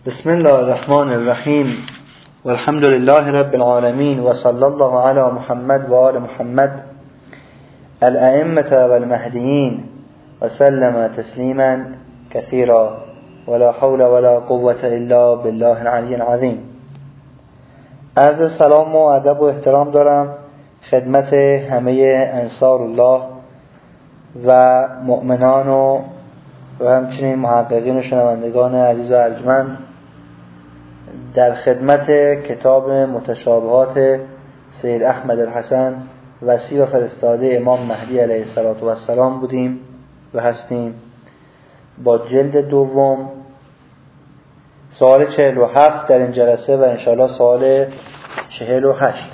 بسم الله الرحمن الرحیم والحمد لله رب العالمین و صلی الله علی محمد و آل محمد الائمة والمهدیین و سلم تسلیما کثیرا ولا حول ولا قوة الا بالله العلی العظیم. عرض سلام و ادب و احترام دارم خدمت همه انصار الله و مؤمنان و همچنین محققین و شنوندگان عزیز و ارجمند در خدمت کتاب متشابهات سید احمد الحسن وصی و فرستاده امام مهدی علیه السلام بودیم و هستیم با جلد دوم سوال 47 در این جلسه و انشاءالله سوال 48.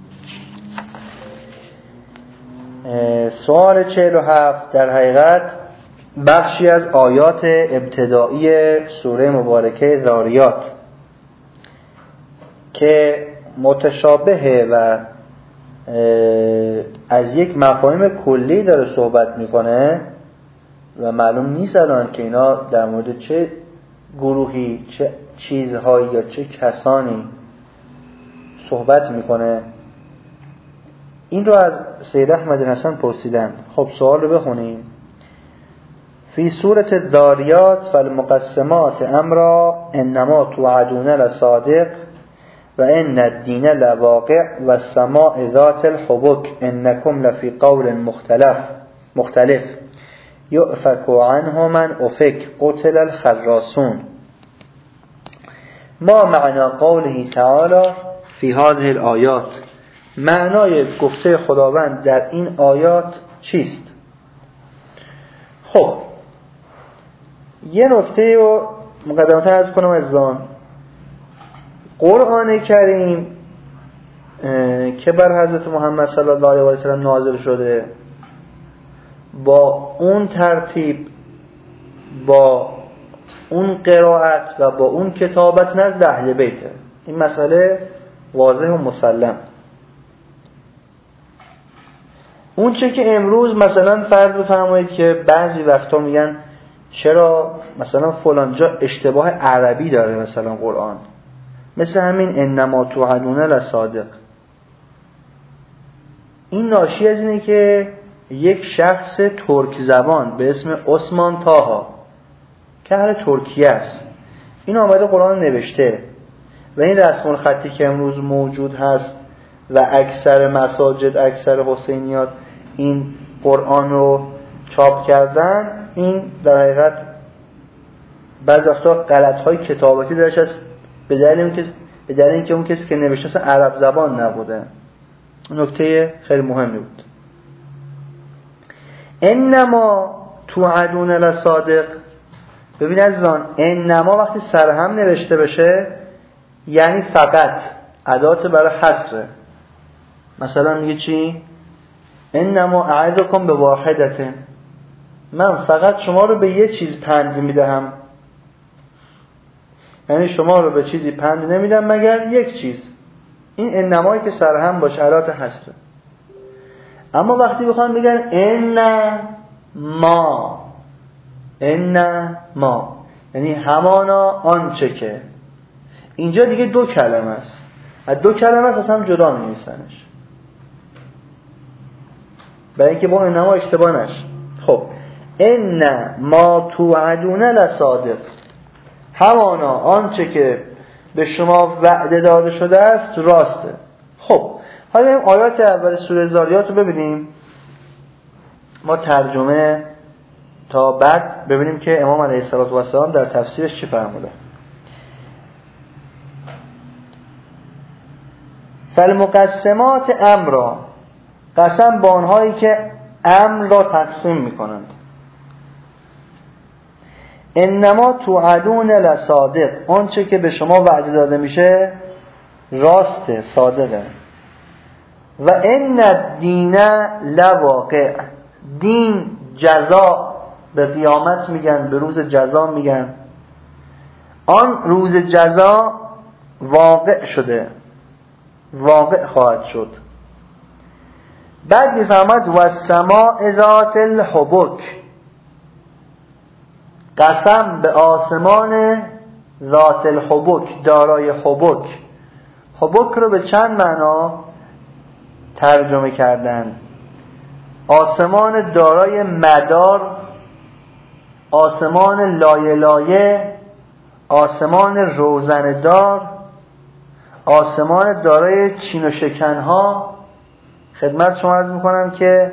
سوال 47 در حقیقت بخشی از آیات ابتدایی سوره مبارکه ذاریات که متشابهه و از یک مفاهیم کلی داره صحبت میکنه و معلوم نیست الان که اینا در مورد چه گروهی، چه چیزهایی یا چه کسانی صحبت میکنه. این رو از سید احمد الحسن پرسیدند. خب سوال رو بخونیم. فی سورة الذاریات فالمقسمات امرا انما توعدون لصادق و ان الدین لواقع و السماء ذات الحبک انکم لفی قول مختلف یؤفک عنه من افک قتل الخراسون. ما معنی قوله تعالی فی هذه الآیات، معنای گفته خداوند در این آیات چیست؟ خب یه نکته رو مقدمتا عرض کنم عزیزان. قرآن کریم که بر حضرت محمد صلی الله علیه و سلم نازل شده با اون ترتیب، با اون قرائت و با اون کتابت نزد اهل بیته، این مسئله واضح و مسلم. اون چه که امروز مثلا فرض بفرمایید که بعضی وقتا میگن چرا مثلا فلان جا اشتباه عربی داره مثلا قرآن، مثل همین انما توعدون لصادق. این ناشی از اینه که یک شخص ترک زبان به اسم عثمان طاها که اهل ترکیه است، این آمده قرآن نوشته و این رسم الخطی که امروز موجود هست و اکثر مساجد، اکثر حسینیات این قرآن رو چاپ کردن، این در حقیقت بعضی وقتا غلط‌های کتابتی درش هست به دلیل اینکه اون کسی که نوشته اصلا عرب زبان نبوده. نکته خیلی مهمی بود. انما توعدون لصادق، ببین عزیزان، انما وقتی سرهم نوشته بشه یعنی فقط، ادات برای حصره. مثلا میگه چی؟ انما اعظکم به واحدتن، من فقط شما رو به یه چیز پند میدهم، یعنی شما رو به چیزی پند نمیدم مگر یک چیز. این انمایی که سرهم باشه ادات حصره. اما وقتی بخوام بگن ان ما یعنی همانا آنچه که، اینجا دیگه دو کلمه است، از دو کلمه است اصلا جدا می‌نویسنش برای اینکه با انما اشتباه نشه. خب ان ما توعدون لصادق، همانا آنچه که به شما وعده داده شده است راسته. خب حالا این آیات اول سوره ذاریات رو ببینیم، ما ترجمه تا بعد ببینیم که امام علیه السلام در تفسیرش چی فرموده. فالمقسمات امرا، قسم با آنهایی که امر را تقسیم میکنند. انما توعدون لصادق، آنچه که به شما وعده داده میشه راسته، صادقه. و ان الدین لواقع، دین جزا، به قیامت میگن، به روز جزا میگن، آن روز جزا واقع شده، واقع خواهد شد. بعد میفرماد و السماء ذات الحبک، قسم به آسمان ذات الحبک، دارای حبک. حبک رو به چند معنا ترجمه کردن. آسمان دارای مدار، آسمان لایه لایه، آسمان روزنه‌دار، آسمان دارای چین و شکنها. خدمت شما عرض میکنم که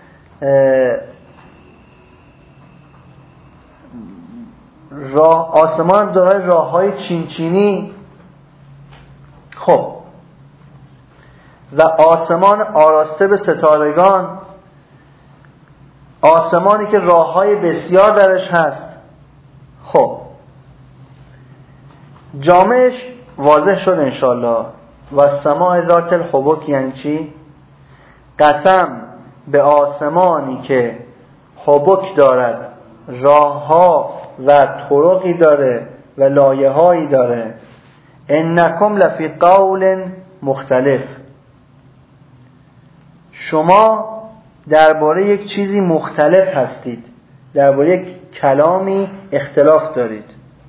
آسمان دارای راههای چین چینی. خب و آسمان آراسته به ستارگان، آسمانی که راههای بسیار درش هست. خب جامعش واضح شد انشالله. و سماع ذات الحبک یعنی چی؟ قسم به آسمانی که حبک دارد، راهها و طرقی داره و لایه‌هایی داره. انکم لفی قول مختلف، شما درباره یک چیزی مختلف هستید، درباره یک کلامی اختلاف دارید.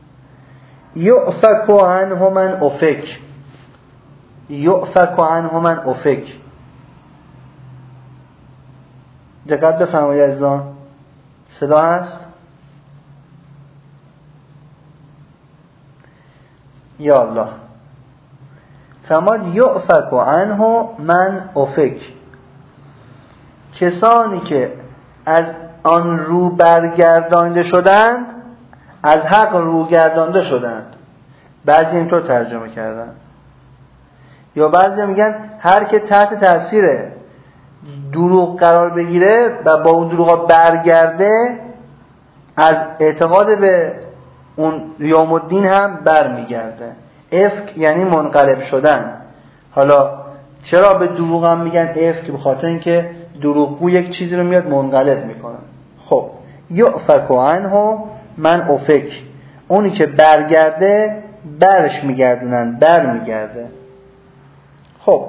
یؤفک عنه من افک، یؤفک عنه من افک. دقت بفرمایید عزیزان، صدا هست؟ یا الله. فرماد یؤفک عنه من افک، کسانی که از آن رو برگردانده شدند، از حق رو گردانده شدند. بعضی اینطور ترجمه کردن، یا بعضی میگن هر که تحت تاثیر دروغ قرار بگیره و با اون دروغ برگرده، از اعتقاد به اون یوم الدین هم برمیگرده. افک یعنی منقلب شدن. حالا چرا به دروغ هم میگن افک؟ به خاطر اینکه دروغگو یک چیزی رو میاد منقلب میکنه. خب یؤفک عنه من افک، اونی که برگرده برش میگردونن، برمیگرده. خب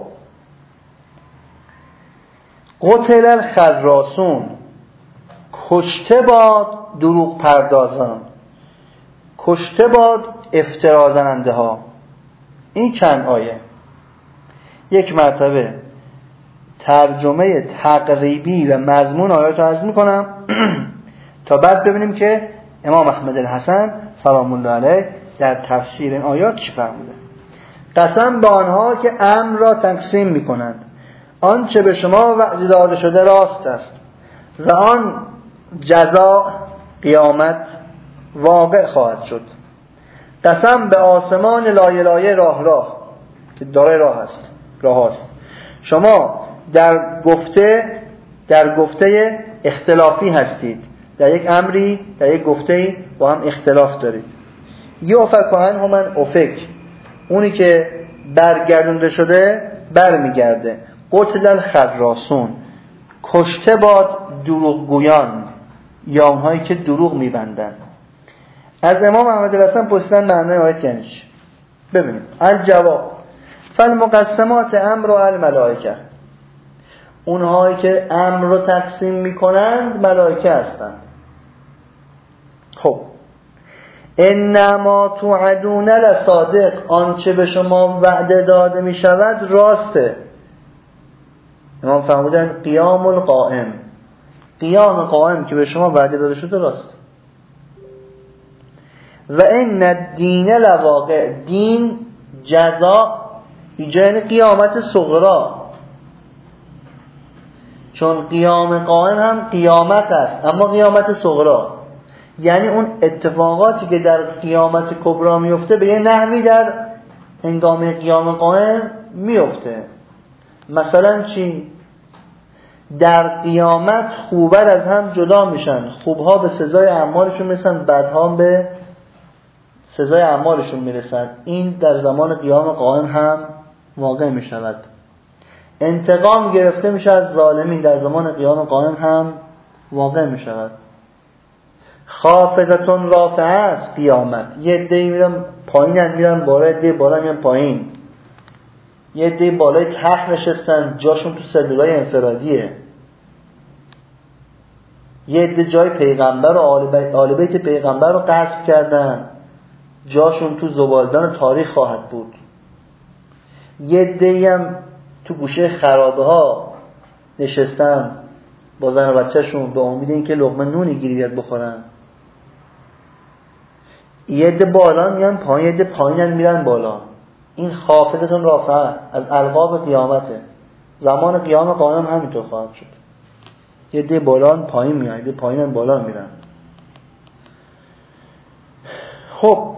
قتل الخراسون، کشته باد دروغ پردازان، کشته باد افترا زننده ها. این چند آیه. یک مرتبه ترجمه تقریبی و مضمون آیات رو عرض میکنم تا بعد ببینیم که امام احمد الحسن سلام الله علیه در تفسیر این آیات چی فرموده. قسم به آنها که امر را تقسیم میکنند، آنچه به شما وعده داده شده راست است و آن جزا قیامت واقع خواهد شد. قسم به آسمان لایه لایه راه که دارای راه هست. شما در گفته اختلافی هستید، در یک امری، در یک گفته‌ای با هم اختلاف دارید. یؤفک عنه من افک، اونی که برگردونده شده برمیگرده. قتل الخراسون، کشته باد دروغگویان یا اونهایی که دروغ میبندن. از امام احمد الحسن پرسیدن معنای آیت یعنی چی؟ ببینیم. الجواب فالمقسمات امر و الملائکه، اونهایی که امر رو تقسیم میکنند ملائکه هستند. خب انما توعدون لصادق، آنچه به شما وعده داده می شود راسته. امام فرمودند قیام القائم، قیام قائم که به شما وعده داده شده راست. و ان الدین لواقع، دین جزا اینجا یعنی قیامت صغرا، چون قیام قائم هم قیامت است اما قیامت صغرا، یعنی اون اتفاقاتی که در قیامت کبرا میفته به یه نحوی در هنگام قیام قائم میفته. مثلا چی؟ در قیامت خوبر از هم جدا میشن، خوبها به سزای اعمالشون میرسن، بدها به سزای اعمالشون میرسن. این در زمان قیام قائم هم واقع میشود. انتقام گرفته میشه از ظالمین، در زمان قیام قائم هم واقع میشود. خافضتون رافعه است قیامت، یه عده‌ای میرن پایین، میرن بالا، عده‌ای بالا میرن پایین. یه عده‌ای بالای تخت نشستن، جاشون تو سلولای انفرادیه. یه عده جای پیغمبر و آل بیت پیغمبر رو غصب کردن. جاشون تو زبالدان تاریخ خواهد بود. یه عده‌ای هم تو گوشه خرابه ها نشستن با زن و بچه‌شون به امید اینکه لقمه نونی گیری بیاد بخورن. یه عده بالا میان پایین، یه عده پایین میرن بالا. این خافضتون رافعه از القاب قیامته. زمان قیام قائم همینطور خواهد شد. یه عده بالا پایین میان، یه عده پایین بالا میرن. خب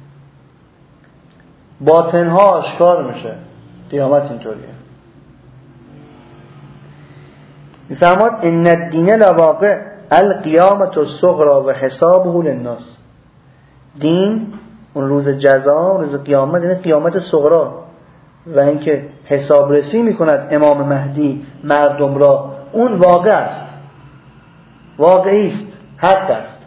باطنها آشکار میشه. قیامت اینطوریه. میفرماد ان الدین لواقع القیامت الصغری و حسابه للناس. دین اون روز جزا، روز قیامت، یعنی قیامت صغری و اینکه حسابرسی میکند امام مهدی مردم را، اون واقع است، واقعی است، حق است.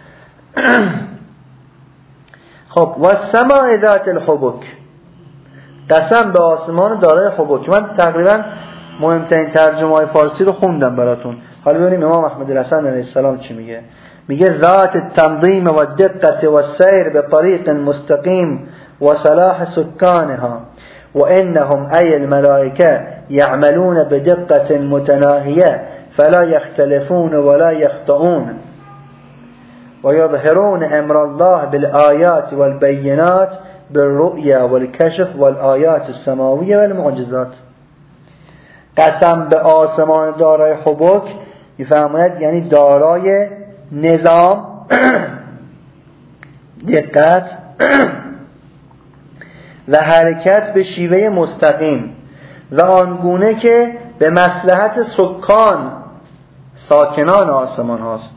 خب و السماء ذات الحبک، قسم به آسمان دارای حبک. من تقریبا مهمترین ترجمه های فارسی رو خوندم براتون. حالا ببینیم امام احمد الحسن علیه السلام چی میگه. میگه ذات التنظیم و الدقت و السیر بطریق مستقیم و صلاح سکانها و انهم ای الملائکه یعملون بدقت متناهیه فلا یختلفون ولا یخطئون و یظهرون امر الله بالآیات والبینات بالرؤیا والکشف والآیات السماویه والمعجزات. قسم به آسمان دارای حبک میفرماید یعنی دارای نظام، دقت و حرکت به شیوه مستقیم و آنگونه که به مصلحت ساکنان آسمان هاست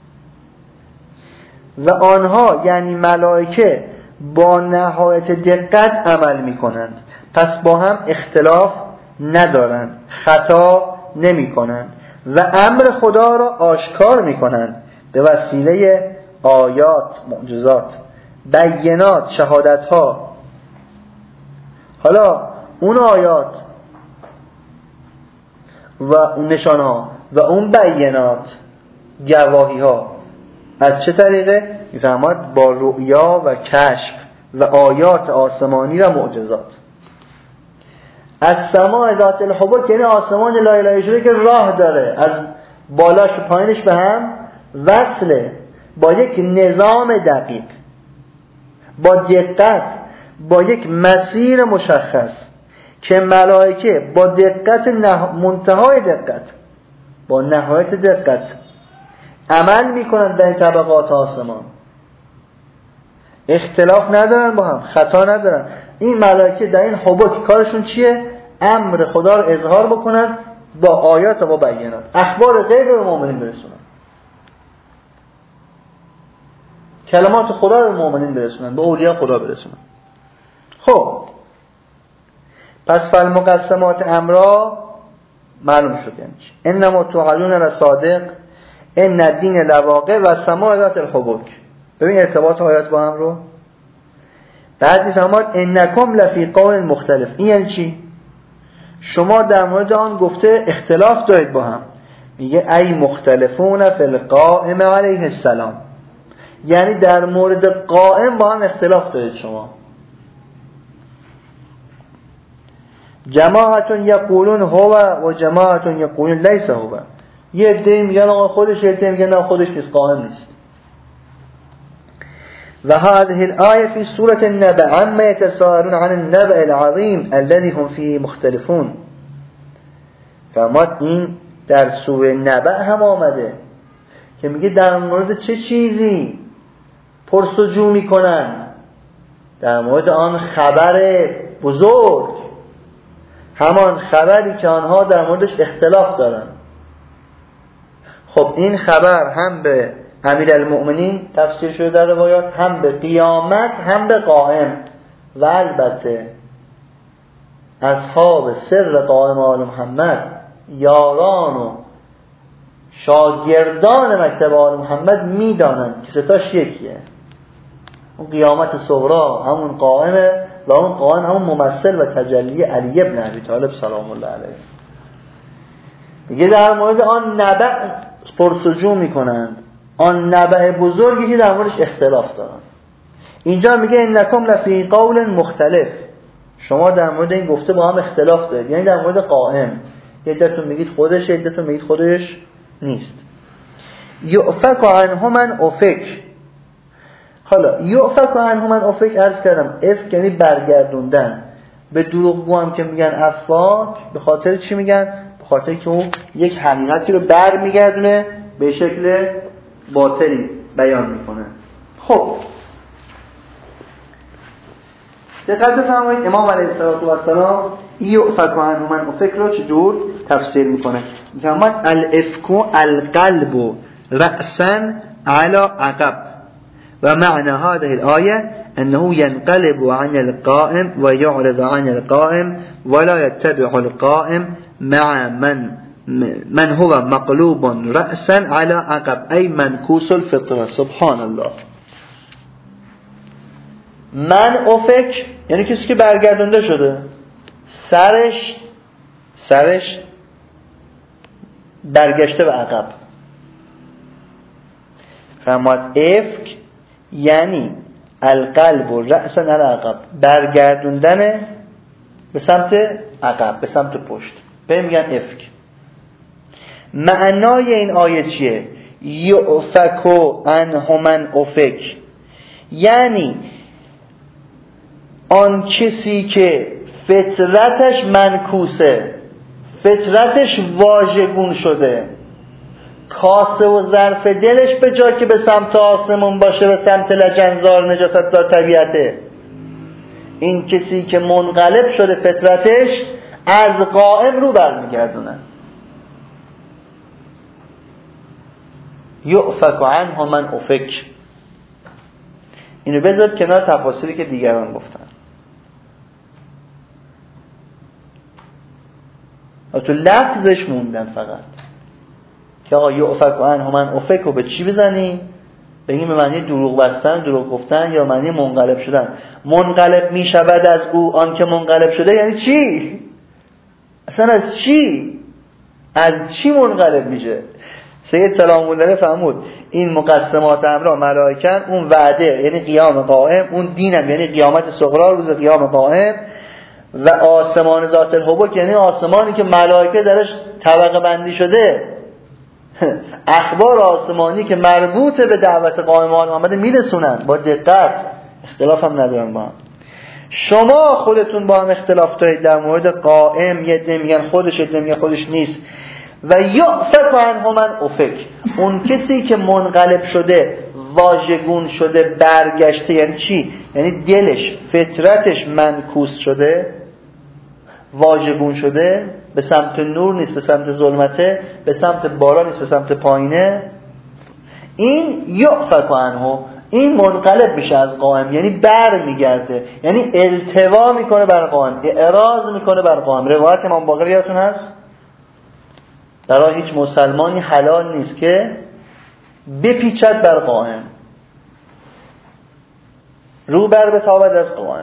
و آنها یعنی ملائکه با نهایت دقت عمل می کنند، پس با هم اختلاف ندارند، خطا نمی کنند و امر خدا را آشکار می کنند به وسیله آیات، معجزات، بینات، شهادت ها. حالا اون آیات و اون نشان ها و اون بینات، گواهی ها از چه طریقه؟ میفهمد با رؤیا و کشف و آیات آسمانی و معجزات. از سماع ذات الحبک یعنی آسمان لا اله شده که راه داره، از بالاش و پایینش به هم وصله، با یک نظام دقیق، با دقت، با یک مسیر مشخص که ملائکه با دقت منتهای دقت، با نهایت دقت عمل میکنند در این طبقات آسمان، اختلاف ندارن، با هم خطا ندارن. این ملائکه در این حبک کارشون چیه؟ امر خدا رو اظهار بکنند با آیات و با بینات، اخبار غیب به مؤمنین برسونن، کلمات خدا رو به مؤمنین برسونن، به اولیاء خدا برسونن. خب پس فالمقسمات امرا معلوم شد یعنی چی. انما توعدون لصادق ان الدین لواقع و سماع ذات الحبک. ببین ارتباط آیات با هم رو. بعد میفرماد انکم لفی قول مختلف. این یعنی چی؟ شما در مورد آن گفته اختلاف دارید با هم. میگه ای مختلفون فی القائم علیه السلام، یعنی در مورد قائم با هم اختلاف دارید شما. جماعت یقولون هو و جماعت یقولون لیس هو. یه عده میگن آقا خودش، یه عده میگن نه خودش نیست، قائم نیست. و هذه الآية في سورة النبأ عما يتساءلون عن النبأ العظيم الذي هم فيه مختلفون. فرماد این در سوره نبأ هم آمده که میگه در مورد چه چیزی پرسجو میکنن، در مورد آن خبر بزرگ، همان خبری که آنها در موردش اختلاف دارن. خب این خبر هم به امیرالمؤمنین تفسیر شده در روایات، هم به قیامت، هم به قائم و البته اصحاب سر قائم آل محمد، یاران و شاگردان مکتب آل محمد میدانند که ستاش یکیه. اون قیامت صغرا همون قائمه و اون قائم همون ممثل و تجلی علی ابن ابی طالب سلام الله علیه. میگه در مورد آن نبأ پرسجو میکنند، آن نبأ بزرگی که در موردش اختلاف دارن. اینجا میگه انکم لفی قول مختلف، شما در مورد این گفته با هم اختلاف دارید، یعنی در مورد قائم. یه عده‌تون میگید خودش، یه عده‌تون میگید خودش نیست. یؤفک عنه من افک. حالا یؤفک عنه من افک، عرض کردم افک یعنی برگردوندن. به دروغگو هم که میگن افاک، به خاطر چی میگن؟ به خاطر که اون یک حقیقتی رو برمیگردونه به شکل باطلی بیان میکنه. خب دقت بفرمایید امام علیه السلام یؤفک عنه من افک رو چجور تفسیر میکنه؟ میگه الافک القلب رأسا على عقب و معنى هذه الآية أنه ينقلب عن القائم ويعرض عن القائم ولا يتبع القائم مع من هو مقلوب رأسا على عقب أي منكوس الفطرة. سبحان الله. من افک یعنی کسی که برگردونده شده، سرش برگشته به عقب. فرمود افک یعنی القلب و رأسا علی عقب، برگردوندن به سمت عقب، به سمت پشت، به میگن افک. معنای این آیه چیه؟ یؤفک عنه من افک، یعنی آن کسی که فطرتش منکوسه، فطرتش واژگون شده، کاسه و ظرف دلش به جای که به سمت آسمون باشه به سمت لجنزار نجاست‌زار طبیعته، این کسی که منقلب شده فطرتش از قائم رو برمیگردونه. یؤفک عنه من افک. اینو بذارید کنار تفاصیلی که دیگران گفتن. تو لفظش موندن فقط که آقا یؤفک عنه من افک رو به چی بزنی؟ بگیم به معنی دروغ بستن، دروغ گفتن، یا معنی منقلب شدن. منقلب می شود از او آن که منقلب شده، یعنی چی؟ اصلا از چی؟ از چی منقلب میشه؟ سید سلام الله فرمود این مقسمات امر ملائکه، اون وعده یعنی قیام قائم، اون دینم یعنی قیامت صغرا روز قیام قائم، و آسمان ذات الحبک یعنی آسمانی که ملائکه درش طبقه بندی شده. اخبار آسمانی که مربوط به دعوت قائم محمد میرسونن با دقت، اختلاف هم ندارن با هم. شما خودتون با هم اختلاف دارید در مورد قائم، یه عده میگن خودش، یه عده میگن خودش نیست. و یؤفک عنه من افک، اون کسی که منقلب شده، واژگون شده، برگشته، یعنی چی؟ یعنی دلش، فطرتش منکوس شده، واژگون شده، به سمت نور نیست، به سمت ظلمته، به سمت بالا نیست، به سمت پایینه. این یؤفک عنه، این منقلب میشه از قائم، یعنی بر میگرده، یعنی التوا میکنه بر قائم، اعراض میکنه بر قائم. روایت امام باقر یادتون هست؟ برای هیچ مسلمانی حلال نیست که بپیچد بر قائم، رو بر بتابد از قائم.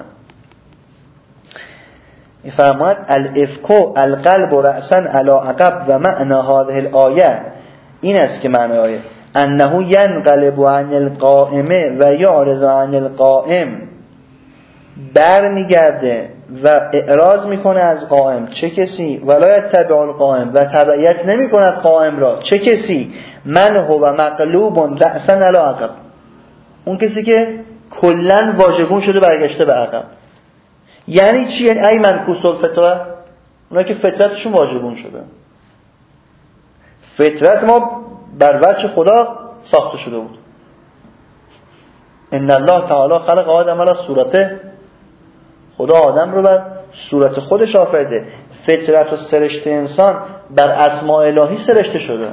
فرمود الافکو القلب رأسا علی عقب و معنی هذه الآیه، این است که معنی آیه انه ینقلب عن القائم و یعرض عن القائم، بر میگرده و اعراض میکنه از قائم. چه کسی؟ ولا یتبع القائم، و تبعیت نمی کند قائم را. چه کسی؟ من هو مقلوب رأسا علی عقب، اون کسی که کلن واژگون شده برگشته به عقب. یعنی چی؟ یعنی ای منکوس الفطره، اونا که فطرتشون واژگون شده. فطرت ما بر وجه خدا ساخته شده بود. ان الله تعالی خلق آدم علی صورته، خدا آدم رو بر صورت خودش آفریده. فطرت و سرشت انسان بر اسماء الهی سرشته شده.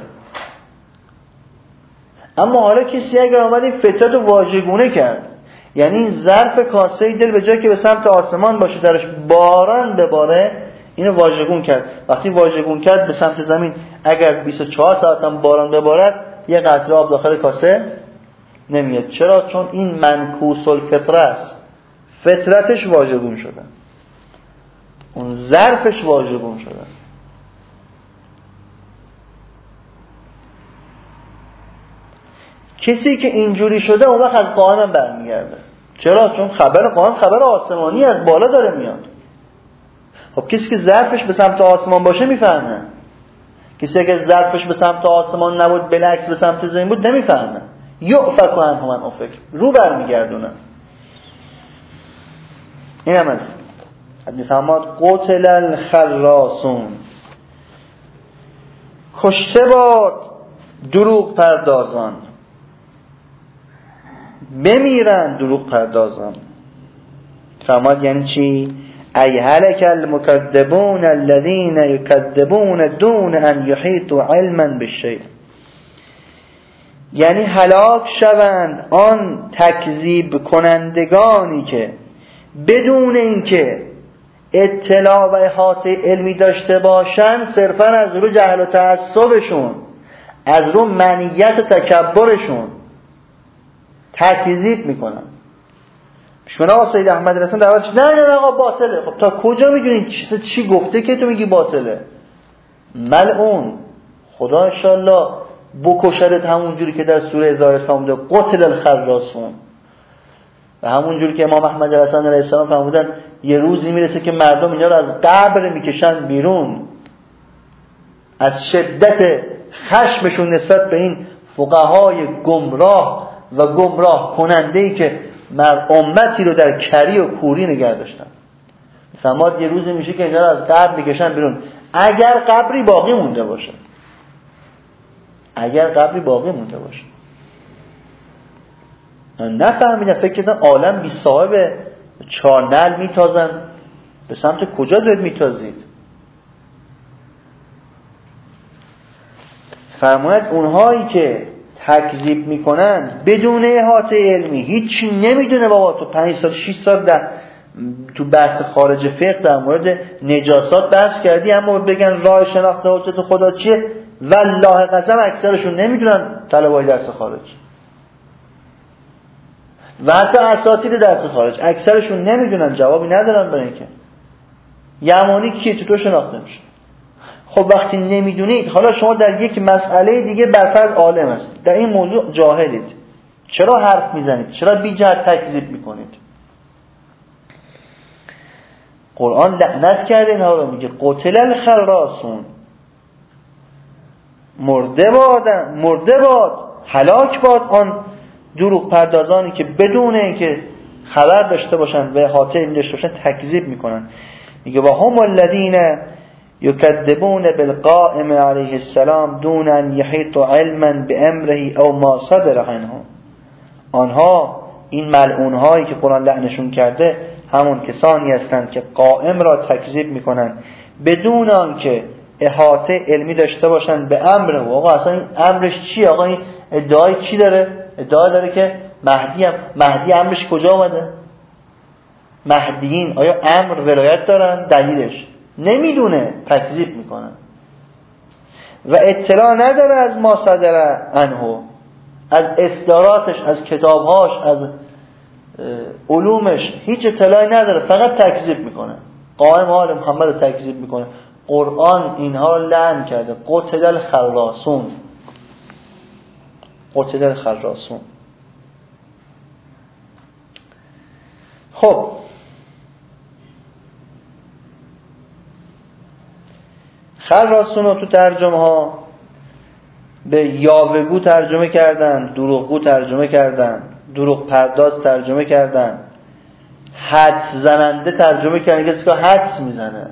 اما حالا کسی اگر آمد این فطرت رو واژگونه کرد، یعنی این ظرف کاسه دل به جای که به سمت آسمان باشه درش باران بباره، اینو واژگون کرد. وقتی واژگون کرد به سمت زمین، اگر 24 ساعت هم باران ببارد یه قطره آب داخل کاسه نمیاد. چرا؟ چون این منکوس الفطره است، فطرتش واژگون شده، اون ظرفش واژگون شده. کسی که اینجوری شده اون وقت از قائم برمیگرده. چرا؟ چون خبر قائم خبر آسمانی از بالا داره میاد. خب کسی که ظرفش به سمت آسمان باشه میفهمه. کسی که ظرفش به سمت آسمان نبود بالعکس به سمت زمین بود نمیفهمه. یؤفک عنه من افک، رو برمیگردونه. این هم از میفهماد قتل الخراسون، کشته باد دروغ پردازان، بمیرن دروغ پردازان. فرماد یعنی چی؟ ای هلک المکذبون الذین یکذبون دون ان یحیطوا علما بالشیء، یعنی هلاک شوند آن تکذیب کنندگانی که بدون اینکه اطلاع و احاطه علمی داشته باشند صرفا از رو جهل و تعصبشون، از رو منیت و تکبرشون تکذیب میکنن. شما آقا سید احمد رسان دعوت نه آقا باطله. خب تا کجا میدونی چی گفته که تو میگی باطله؟ ملعون، خدا انشالله بکشدت همون جوری که در سوره هزار فرموده قتل الخراسون. و همون جوری که امام احمد رسان علیه السلام فرمودن یه روزی میرسه که مردم اینا رو از قبر میکشن بیرون از شدت خشمشون نسبت به این فقهای گمراه و گمراه کننده‌ای که امتی رو در کری و کوری نگه داشتن. فرماد یه روزی میشه که اینا رو از قبر میکشن بیرون اگر قبری باقی مونده باشه. اگر قبری باقی مونده باشه. نفهمیدن، فکر کردن عالم بی صاحب چارنل میتازن. به سمت کجا دارید میتازید؟ فرماید اونهایی که تکذیب میکنن بدون احاطه علمی، هیچی نمیدونه بابا. تو 5 سال 6 سال تو بحث خارج فقه در مورد نجاسات بحث کردی، اما بگن راه شناخت حجت خدا چیه؟ والله قسم اکثرشون نمیدونن طلبای درس خارج و حتی اساتید درس خارج اکثرشون نمیدونن، جوابی ندارن برای اینکه یمانی کیه تو شناخته میشه. خب وقتی نمیدونید، حالا شما در یک مسئله دیگه برفرض عالم هستید، در این موضوع جاهلید، چرا حرف میزنید؟ چرا بی جهت تکذیب میکنید؟ قرآن لعنت کرده اینها رو، میگه قتل الخراسون، مرده باد هلاک باد آن دروغ پردازانی که بدون اینکه خبر داشته باشن و احاطه علمی داشته باشن تکذیب میکنن. میگه و هم الذین یکذبون بالقائم علیه السلام دون ان یحیطوا علما بامره او ما صدر عنه. آنها، این ملعون هایی که قرآن لعنشون کرده، همون کسانی هستند که قائم را تکذیب میکنن بدون آنکه احاطه علمی داشته باشن به امره. آقا اصلا این امرش چیه؟ آقا این ادعای چی داره؟ ادعا داره که مهدی امرش کجا اومده؟ مهدیین آیا امر ولایت دارن؟ دلیلش نمیدونه، تکذیب میکنن و اطلاع نداره از ما صدر عنه، از اصداراتش، از کتابهاش، از علومش هیچ اطلاعی نداره، فقط تکذیب میکنه. قائم حال محمد رو تکذیب میکنه. قرآن اینها لعن کرده. قتل الخراسون، قتل الخراسون. خب خراسون رو تو ترجمه ها به یاوه‌گو ترجمه کردن، دروغگو ترجمه کردن، دروغ پرداز ترجمه کردن، حدس زننده ترجمه کردن، کسی که حدس میزنه.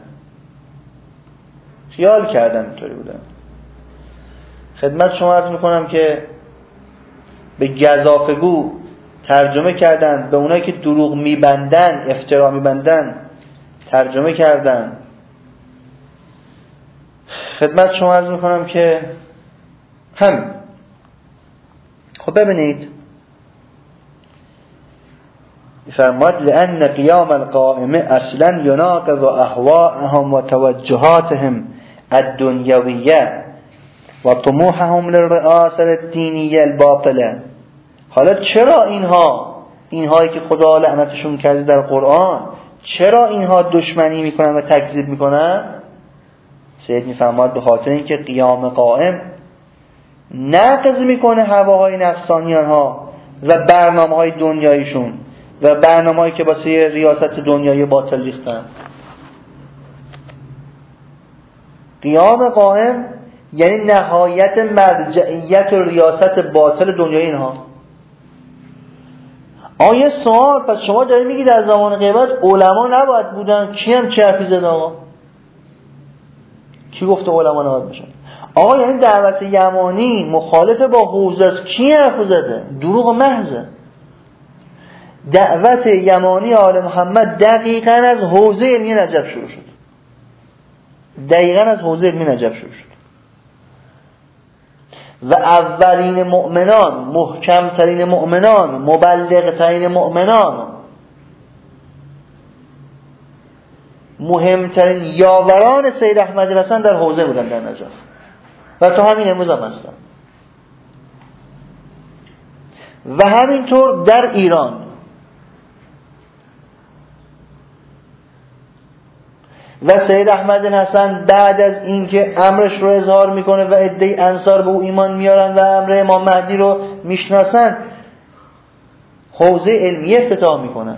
خیال کردن اینطوری بودن. خدمت شما عرض میکنم که به گزافه‌گو ترجمه کردن، به اونایی که دروغ میبندن، افترا میبندن ترجمه کردن. خدمت شما عرض میکنم که خب ببینید فرماد لأن قیام القائمه اصلا یناقض اهواءهم و توجهاتهم الدنیویه و طموحهم للرئاسه الدینیه الباطله. حالا چرا اینهایی که خدا لعنتشون کرده در قرآن، چرا اینها دشمنی میکنن و تکذیب میکنن؟ سید میفرماد به خاطر اینکه قیام قائم نقض میکنه هواهای نفسانی آنها و برنامه‌های دنیاییشون و برنامه‌ای که واسه ریاست دنیای باطل ریختن. قیام قائم یعنی نهایت مرجعیت و ریاست باطل دنیای اینها. آیا سوال، پس شما دارید میگید در زمان غیبت علما نباید بودن؟ کی هم چه حرفی زد آقا؟ کی گفته علما نباید باشن؟ آقا یعنی دعوت یمانی مخالف با حوزه است. کی حرف زده؟ دروغ محضه. دعوت یمانی آل محمد دقیقاً از حوزه علمی نجف شروع شد. دقیقاً از حوزه علمی نجف شروع شد. و اولین مؤمنان، محکمترین مؤمنان، مبلغترین مؤمنان، مهمترین یاوران سید احمد حسن در حوزه بودن در نجف و تا همین امروز هم هستن. و همینطور در ایران. و سید احمد حسن بعد از اینکه امرش رو اظهار میکنه و عده انصار به او ایمان میارن و امر امام مهدی رو میشناسن، حوزه علمیه افتتاح میکنن.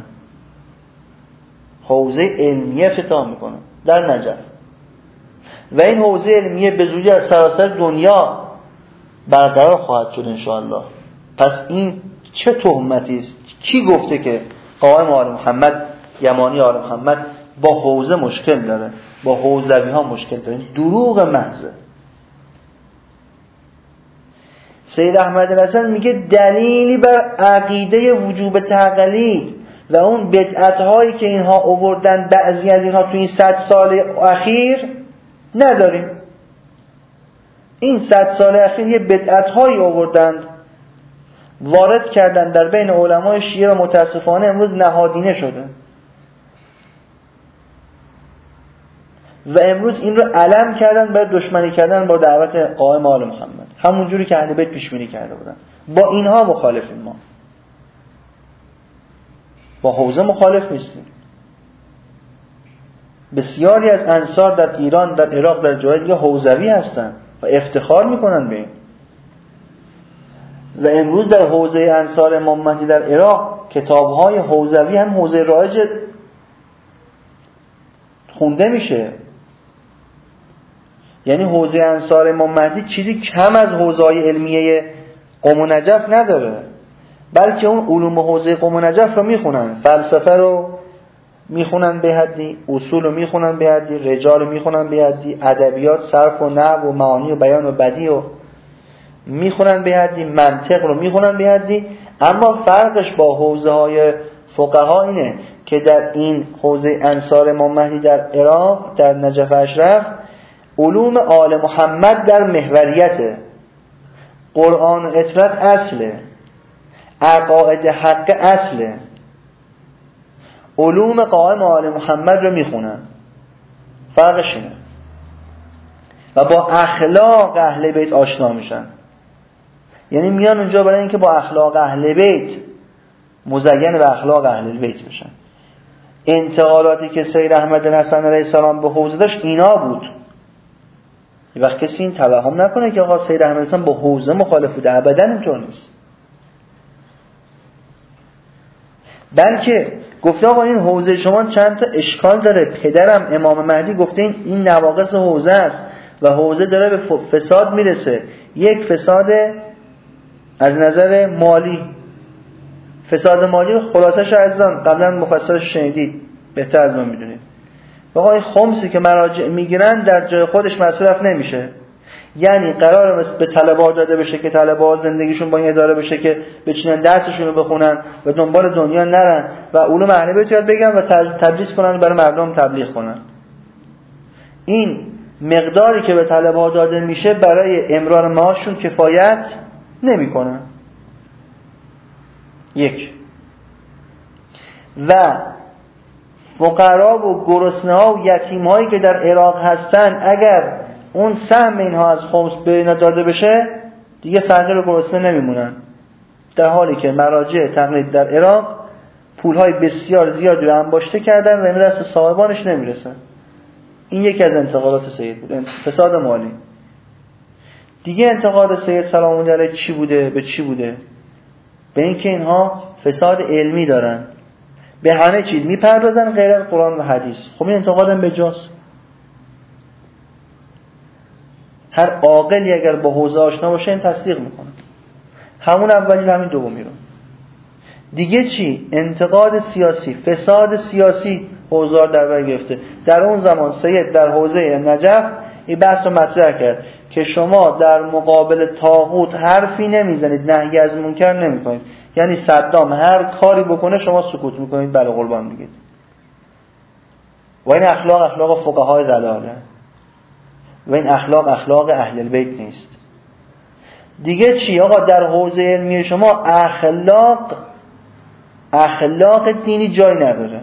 حوزه علمیه افتتاح میکنن در نجف. و این حوزه علمیه به زودی از سراسر دنیا برقرار خواهد شد انشاءالله. پس این چه تهمتی است؟ کی گفته که قائم آل محمد، یمانی آل محمد با حوزه مشکل داره، با حوزوی ها مشکل داره؟ دروغ محضه. سید احمد حسن میگه دلیلی بر عقیده وجوب تقلید و اون بدعت هایی که اینها آوردن، بعضی از اینها تو این 100 سال اخیر نداریم. این 100 سال اخیر یه بدعت هایی آوردند، وارد کردن در بین علمای شیعه و متاسفانه امروز نهادینه شده و امروز این رو علم کردن برای دشمنی کردن با دعوت قائم آل محمد، همون جوری که اهل بیت پیش بینی کرده بودن. با اینها مخالفیم، ما با حوزه مخالف نیستیم. بسیاری از انصار در ایران، در عراق، در جای دیگه حوزوی هستن و افتخار میکنن به این. و امروز در حوزه انصار امام مهدی در عراق کتاب‌های حوزوی هم حوزه رایج خونده میشه. یعنی حوزه انصار امام مهدی چیزی کم از حوزه‌های علمیه قم و نجف نداره، بلکه اون علوم حوزه قم و نجف رو میخونن. فلسفه رو میخونن به حدی، اصول رو میخونن به حدی، رجال رو میخونن به حدی، ادبیات، صرف و نحو و معانی و بیان و بدیع رو میخونن به حدی، منطق رو میخونن به حدی. اما فرقش با حوزه های فقها اینه که در این حوزه انصار امام مهدی در عراق، در نجف اشرف، علوم آل محمد در محوریته، قرآن و اطرت اصله، عقاید حق اصله. علوم قائم آل محمد رو میخونن. فرقش اینه. و با اخلاق اهل بیت آشنا میشن. یعنی میان اونجا برای اینکه با اخلاق اهل بیت مزین به اخلاق اهل بیت بشن. انتقاداتی که سید احمد حسن علیه السلام به حوزه داشت اینا بود. یه وقت کسی این توهم نکنه که آقا سید احمد حسن با حوزه مخالف بوده، ابدا اینطور نیست. بلکه گفته آقا این حوزه شما چند تا اشکال داره. پدرم امام مهدی گفته این نواقص حوزه است و حوزه داره به فساد میرسه. یک فساد از نظر مالی، فساد مالی خلاصش عزیزان قبلا مفصلش شنیدید، بهتر از من میدونید. آقا این خمسی که مراجع میگیرن در جای خودش مصرف نمیشه. یعنی قراره به طلبه داده بشه که طلبه زندگیشون با این اداره بشه که بچینن درسشون رو بخونن و دنبال دنیا نرن و علوم اهل بیت یاد بگیرن و تدریس کنن، برای مردم تبلیغ کنن. این مقداری که به طلبه داده میشه برای امرار معاششون کفایت نمیکنه. یک. و فقرا و گرسنه‌ها و یتیم‌هایی که در عراق هستن، اگر اون سهم اینها از خمس به اینا داده بشه دیگه فقیر و گرسنه نمیمونن، در حالی که مراجع تقلید در عراق پولهای بسیار زیادی رو انباشته کردن و این دست صاحبانش نمیرسه. این یکی از انتقادات سید بود، فساد مالی. دیگه انتقاد سید سلام الله علیه چی بوده؟ به چی بوده؟ به اینکه اینها فساد علمی دارن. به همه چیز میپردازن غیر از قرآن و حدیث. خب این انتقادم به جاست. هر عاقلی اگر با حوزه آشنا باشه این تصدیق میکنه، همون اولی رو همین دومی رو. دیگه چی؟ انتقاد سیاسی، فساد سیاسی حوزه در بر گرفته. در اون زمان سید در حوزه نجف این بحث رو مطرح کرد که شما در مقابل طاغوت حرفی نمیزنید، نهی از منکر نمیکنید. یعنی صدام هر کاری بکنه شما سکوت میکنید، بله قربان میگید. و این اخلاق فقهای ضلاله و این اخلاق اهل البیت نیست. دیگه چی؟ آقا در حوزه علمی شما اخلاق دینی جای نداره.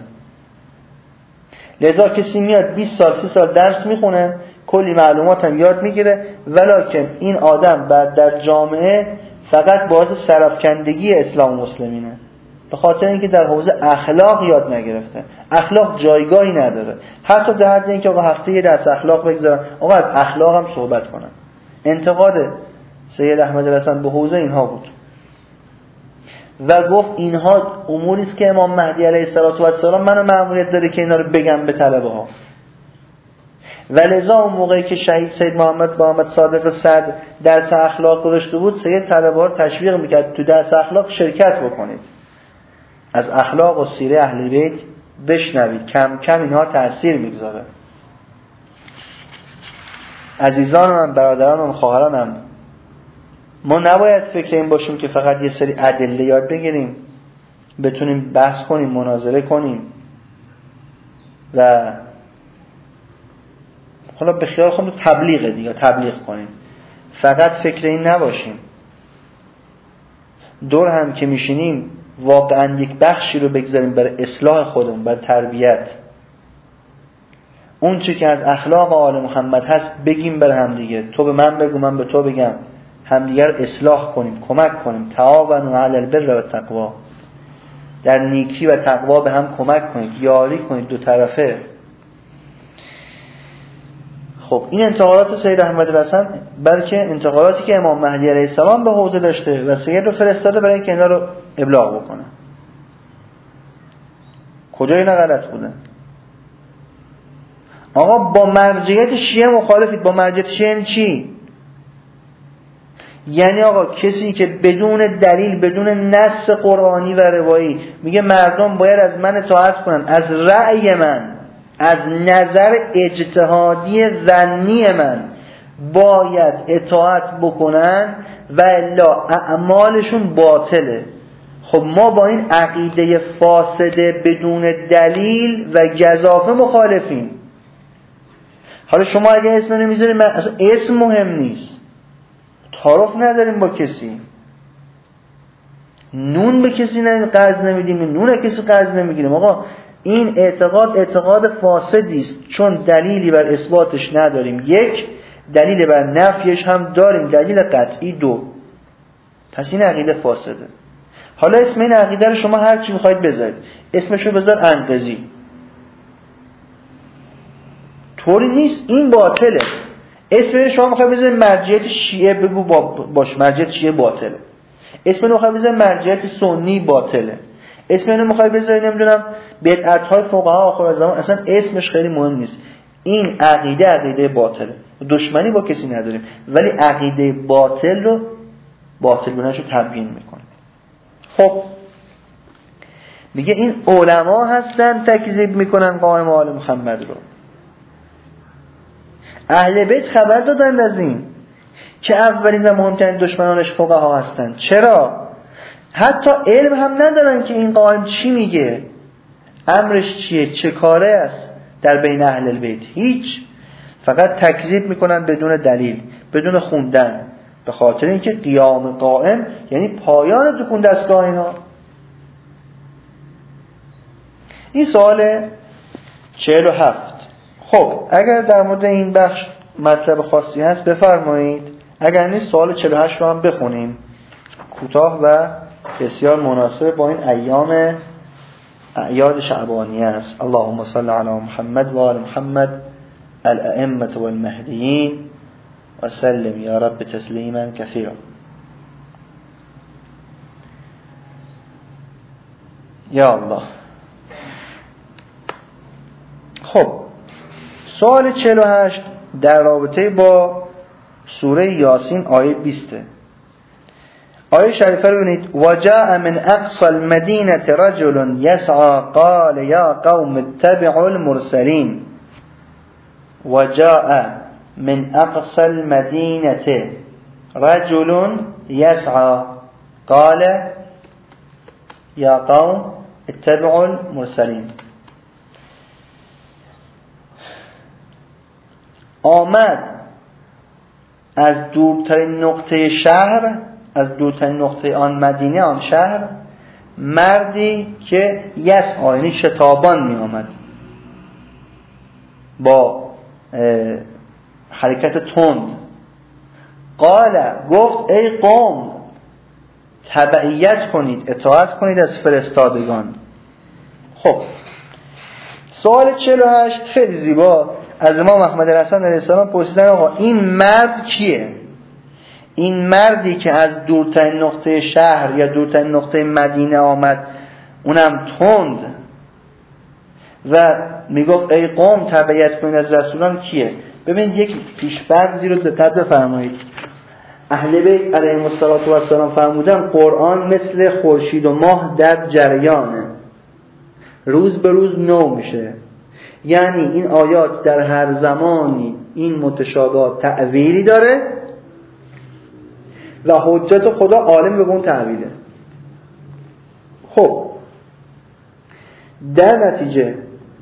لذا کسی میاد 20 سال 30 سال درس میخونه، کلی معلومات هم یاد میگیره، ولکن این آدم بعد در جامعه فقط باعث سرافکندگی اسلام و مسلمینه، به خاطر اینکه در حوزه اخلاق یاد نگرفته. اخلاق جایگاهی نداره. حتی در حد اینکه آقا هفته یه درس اخلاق بگذارن، آقا از اخلاق هم صحبت کنن. انتقاد سید احمد الحسن به حوزه اینها بود و گفت اینها اموری است که امام مهدی علیه السلام منو مأموریت داره که اینا رو بگم به طلبه ها. و لذا اون موقعی که شهید سید محمد صادق سعد درس اخلاق گذاشته بود، سید طلبه ها رو تشویق میکرد تو درس اخلاق شرکت بکنید، از اخلاق و سیره اهل بیت بشنوید، کم کم اینها تأثیر میگذاره. عزیزان من، برادران من، خواهرانم، ما نباید فکر این باشیم که فقط یه سری ادله یاد بگیریم، بتونیم بحث کنیم، مناظره کنیم و حالا به خیال خودمون تبلیغ کنیم. فقط فکر این نباشیم. دور هم که میشینیم واقعا یک بخشی رو بگذاریم برای اصلاح خودمون، برای تربیت. اون چی که از اخلاق آل محمد هست بگیم برای هم دیگه. تو به من بگو، من به تو بگم، همدیگر اصلاح کنیم، کمک کنیم. تعاونوا علی البر و التقوی، در نیکی و تقوا به هم کمک کنید، یاری کنید دو طرفه. خب این انتقادات سید احمد الحسن، بلکه انتقاداتی که امام مهدی علیه السلام به حوزه داشته و سید رو فرستاده برای اینکه اینا رو ابلاغ بکنه. کجا اینا غلط بوده؟ آقا با مرجعیت شیعه مخالفید. با مرجعیت شیعه یعنی چی؟ یعنی آقا کسی که بدون دلیل، بدون نص قرآنی و روایی میگه مردم باید از من اطاعت کنن، از رأی من، از نظر اجتهادی ظنی من باید اطاعت بکنن و الا اعمالشون باطله. خب ما با این عقیده فاسده بدون دلیل و گزافه مخالفیم. حالا شما اگه اسم نمیذاریم، اصلا اسم مهم نیست، تعارف نداریم با کسی، نون به کسی قرض نمیدیم، نون کسی قرض نمیگیریم. آقا این اعتقاد فاسدی است، چون دلیلی بر اثباتش نداریم، یک، دلیل بر نفیش هم داریم، دلیل قطعی، دو. پس این عقیده فاسده. حالا اسم این عقیده رو شما هر چی میخواید بذارید، اسمشو بذار انقضی، طوری نیست، این باطله. اسم شما میخواید بذارید مرجعیت شیعه، بگو باش مرجعیت شیعه باطله. اسم رو میخواید بذارید مرجعیت سنی، باطله. اسم رو میخواید بذارید نمیدونم بدعت‌های فقها آخر زمان، اصلا اسمش خیلی مهم نیست. این عقیده باطله. دشمنی با کسی نداریم، ولی عقیده باطل رو باطل بنش رو تبیین میکنه. خب میگه این علما هستن تکذیب میکنن قائم آل محمد رو. اهل بیت خبر دادن از این که اولین و مهمترین دشمنانش فقها هستن. چرا؟ حتی علم هم ندارن که این قائم چی میگه، امرش چیه، چه کاره است در بین اهل البیت. هیچ، فقط تکذیب میکنن بدون دلیل، بدون خوندن، به خاطر اینکه قیام قائم یعنی پایان دکون دستگاه اینا. این سوال 47. خب اگر در مورد این بخش مطلب خاصی هست بفرمایید، اگر نیست سوال 48 رو هم بخونیم، کوتاه و بسیار مناسب با این اعیاد شعبانیه است. اللهم صل علی محمد و آل محمد الائمة والمهدیین و سلم یا رب تسلیما کثیرا. یا الله. خب سوال 48 در رابطه با سوره یاسین آیه 20. آیه شریفه رو ببینید. وجاء من اقصى المدینه رجل یسعى قال یا قوم اتبعوا المرسلین. وجاء من اقصى المدینه رجل یسعى قال یا قوم اتبعوا المرسلین. آمد از دورترین نقطه شهر، از دورترین نقطه آن مدینه، آن شهر، مردی که یسعی یعنی شتابان می آمد با حرکت تند. قال گفت ای قوم تبعیت کنید، اطاعت کنید از فرستادگان. خب سوال 48 خیلی زیبا از امام احمد حسن علیه السلام پرسیدن آقا این مرد کیه؟ این مردی که از دورترین نقطه شهر یا دورترین نقطه مدینه آمد، اونم تند، و میگفت ای قوم تبعیت کنید از رسولان، کیه؟ ببینید یک پیش‌فرضی رو دقت بفرمایید. اهل بیت علیهم السلام فرمودن قرآن مثل خورشید و ماه در جریانه، روز به روز نو میشه. یعنی این آیات در هر زمانی این متشابهات تعویلی داره و حجت خدا عالم به اون تعویله. خب در نتیجه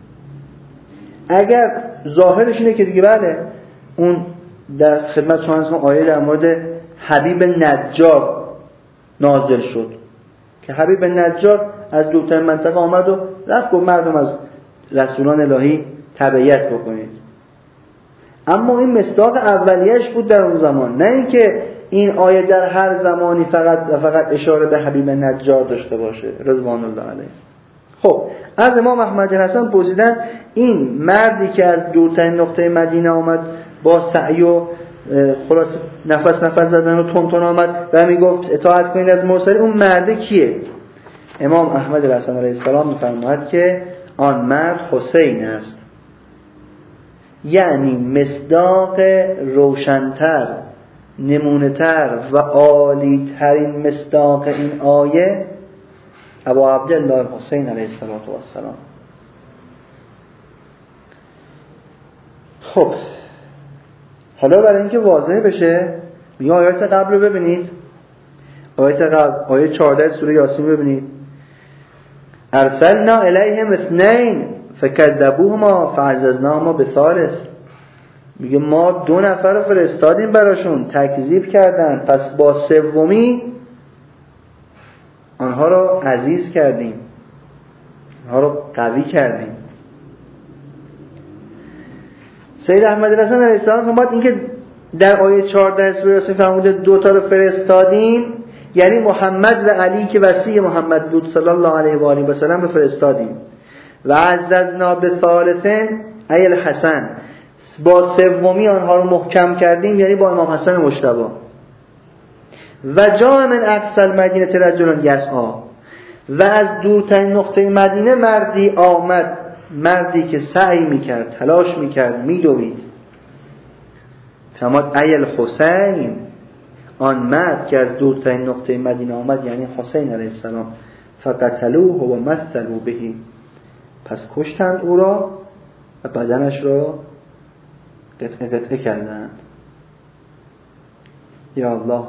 اگر ظاهرش اینه که دیگه بله اون در خدمت شما هستم آیه در مورد حبیب نجار نازل شد که حبیب نجار از دورترین منطقه آمد و رفت گفت مردم از رسولان الهی تبعیت بکنید. اما این مصداق اولیش بود در اون زمان، نه اینکه این آیه در هر زمانی فقط اشاره به حبیب نجار داشته باشه رضوان الله علیه. خب از امام احمد حسن پرسیدن این مردی که از دورترین نقطه مدینه آمد با سعی و خلاص نفس زدن و تون آمد و میگفت اطاعت کنید از مرسلین، اون مرد کیه؟ امام احمد حسن علیه السلام میفرماید که آن مرد حسین است. یعنی مصداق روشن‌تر، نمونه‌تر و عالی‌ترین مصداق این آیه ابا عبدالله حسین علیه السلام. خب حالا برای اینکه واضح بشه میگه آیات قبل رو ببینید. آیات قبل آیه 14 سوره یاسین ببینید. ارسلنا الیهم اثنین فکذبوهما فعززناهما بثالث. میگه ما 2 نفر رو فرستادیم براشون، تکذیب کردن، پس با سومی آنها رو عزیز کردیم، آنها رو قوی کردیم. سید احمد حسن علیه السلام فرمود اینکه در آیه 14 سوره یاسین فرموده 2 تا رو فرستادیم، یعنی محمد و علی که وصی محمد بود صلی الله علیه و آله و سلم رو فرستادیم. و عززنا بثالثین ای الحسن، با سومی آنها رو محکم کردیم، یعنی با امام حسن مجتبی. و جاء من اقصی المدینه رجل یسعی، و از دورترین نقطه مدینه مردی آمد، مردی که سعی میکرد، تلاش میکرد، میدوید. فرمود ای الحسین، آن مرد که از دورترین نقطه مدینه آمد یعنی حسین علیه السلام. فقتلوه و مثلوا به، پس کشتند او را و بدنش را قطعه کردند. یا الله.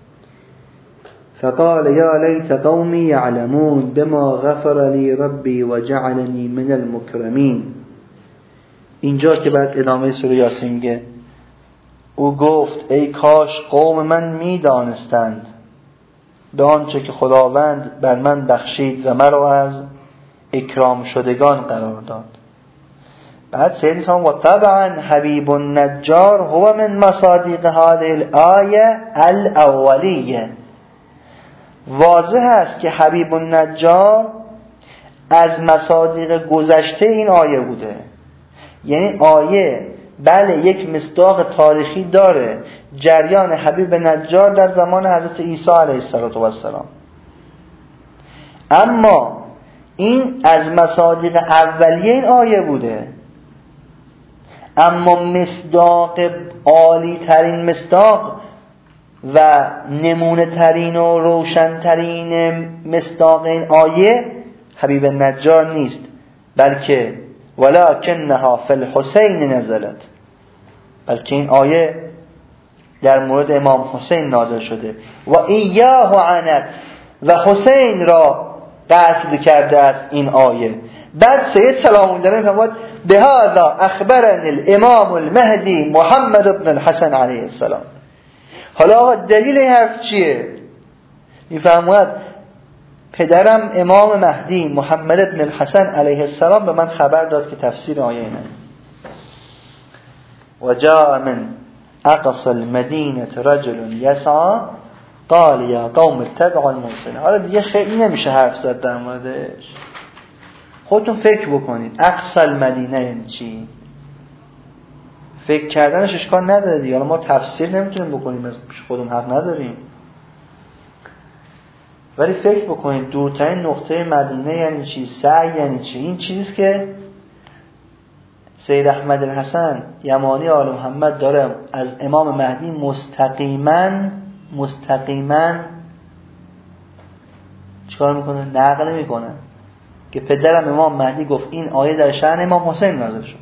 فقال یا لیت قومی یعلمون بما غفر لی ربی و جعلنی من المکرمین. اینجا که بعد ادامه سوره یاسین میگه او گفت ای کاش قوم من میدانستند به آنچه که خداوند بر من بخشید و مرا از اکرام شدگان قرار داد. بعد سید میگه و طبعا حبیب النجار هو من مصادیق هذه الآیه الاولیه. واضح است که حبیب النجار از مصادیق گذشته این آیه بوده. یعنی آیه بله یک مصداق تاریخی داره، جریان حبیب نجار در زمان حضرت عیسی علیه السلام، اما این از مصادیق اولیه این آیه بوده. اما مصداق عالی ترین مصداق و نمونه ترین و روشن ترین مصداق این آیه حبیب النجار نیست، بلکه ولکنها فی الحسین نزلت، بلکه این آیه در مورد امام حسین نازل شده. و ایاه عنت، و حسین را قصد کرده است این آیه. بعد سید سلام الله علیه میفرماید بهذا اخبرنی الامام المهدی محمد بن الحسن علیه السلام. حالا آقا دلیل این حرف چیه؟ میفرماید پدرم امام مهدی محمد بن الحسن علیه السلام به من خبر داد که تفسیر آیه اینه. و جاء من اقصى المدینه رجل یسعى قال یا قوم اتبعوا المرسلین. حالا دیگه خیلی نمیشه حرف زد در موردش، خودتون فکر بکنید. اقصى المدینه یعنی چی؟ فکر کردنش اشکال نداره دیگه. حالا ما تفسیر نمیتونیم بکنیم، خودمون حق نداریم، ولی فکر بکنید دورترین نقطه مدینه یعنی چی؟ سعی یعنی چی؟ این چیزیست که سید احمد الحسن یمانی آل محمد داره از امام مهدی مستقیما چیکار میکنه؟ نقل میکنه که پدرم امام مهدی گفت این آیه در شأن امام حسین نازل شد.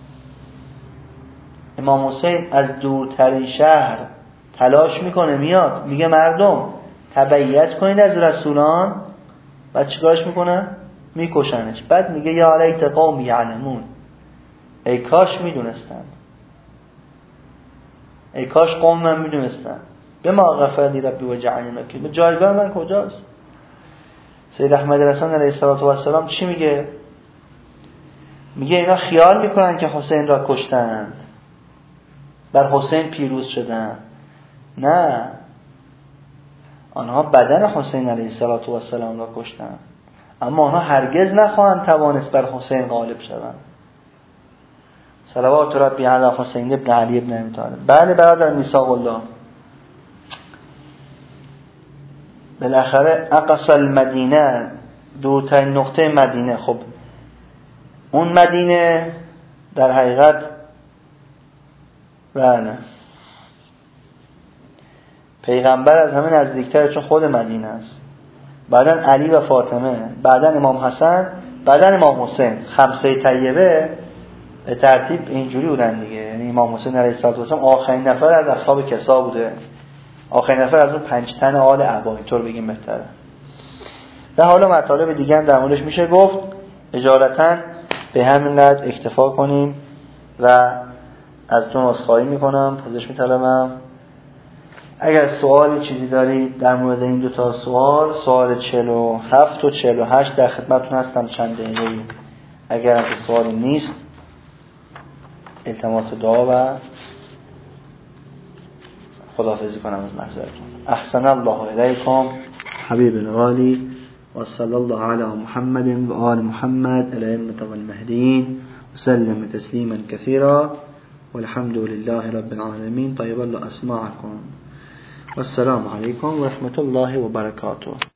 امام حسین از دورترین شهر تلاش میکنه میاد میگه مردم تبعیت کنید از رسولان، بعد چیکارش میکنه؟ میکشنش. بعد میگه یا لیت قوم یعلمون، ای کاش میدونستن، ای کاش قوم من میدونستن به ما غفر لی ربی و جعلنی مکین، جایگاه من کجاست؟ سید احمد الحسن علیه السلام چی میگه؟ میگه اینا خیال میکنن که حسین را کشتن، بر حسین پیروز شدن. نه، آنها بدن حسین علیه السلام را کشتن، اما آنها هرگز نخواهند توانست بر حسین غالب شوند. صلوات ربی علی حسین ابن علی ابن ابی طالب. بله برادر میثاق الله، بالاخره اقصى المدینه، دورترین نقطه مدینه. خب اون مدینه در حقیقت بله پیغمبر از همه نزدیکتره، چون خود مدینه است. بعدن علی و فاطمه، بعدن امام حسن، بعدن امام حسین. خمسه طیبه به ترتیب اینجوری بودن دیگه. یعنی امام حسین علیه السلام آخرین نفر از اصحاب کسا بوده، آخرین نفر از اون 5 تن آل عبا، اینطور بگیم بهتره. و حالا مطالب دیگه هم در موردش میشه گفت، اجالتا به همینقدر اکتفا کنیم و از تو عذرخواهی میکنم، پوزش میطلبم. اگر سوالی چیزی دارید در مورد این دو تا سوال 47 و 48 در خدمتتون هستم چند دقیقه‌ای. اگر هم سوالی نیست التماس دعا و خداحافظی کنم از محضرتون. احسن الله الیکم حبیب الغالی و صلی الله علی محمد و آل محمد الائمة والمهدیین و سلم تسلیما کثیرا والحمد لله رب العالمین. طیب الله اسماعکم والسلام علیکم و رحمت الله و برکاته.